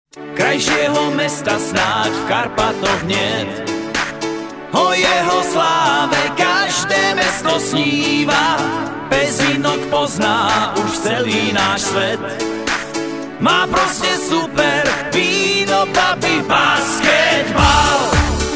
Krajšieho mesta snáď v Karpatoch niet, o jeho sláve každé mesto sníva. Pezinok pozná už celý náš svet, má proste super víno, baby, basketbal.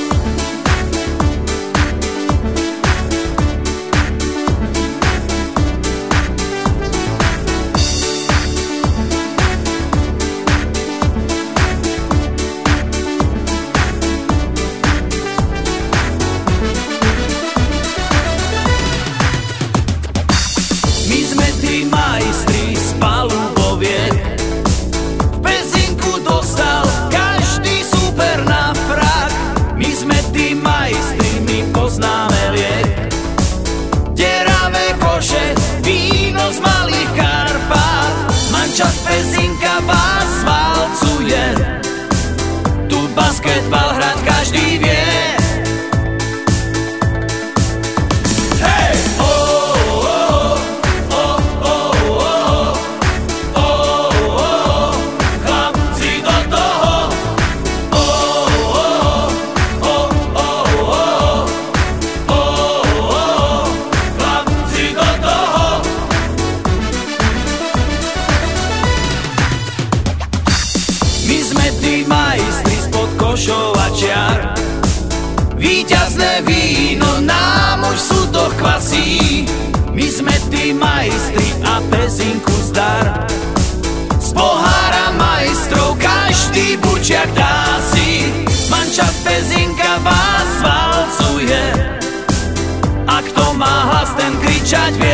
Majstri z paluboviek, v Pezinku dostal každý super na frak. My sme tí majstri, my poznáme liek, deravé koše, víno z malých Karpát. Mančat Pezinka vás valcuje, tu basketbal hrať každý vie. Košovačiar, víťazné víno nám už v súdoch kvasí. My sme tí majstri a Pezinku zdar, z pohára majstrov každý bučiak dá si. Mančat Pezinka vás valcuje, a kto má hlas, ten kričať vie.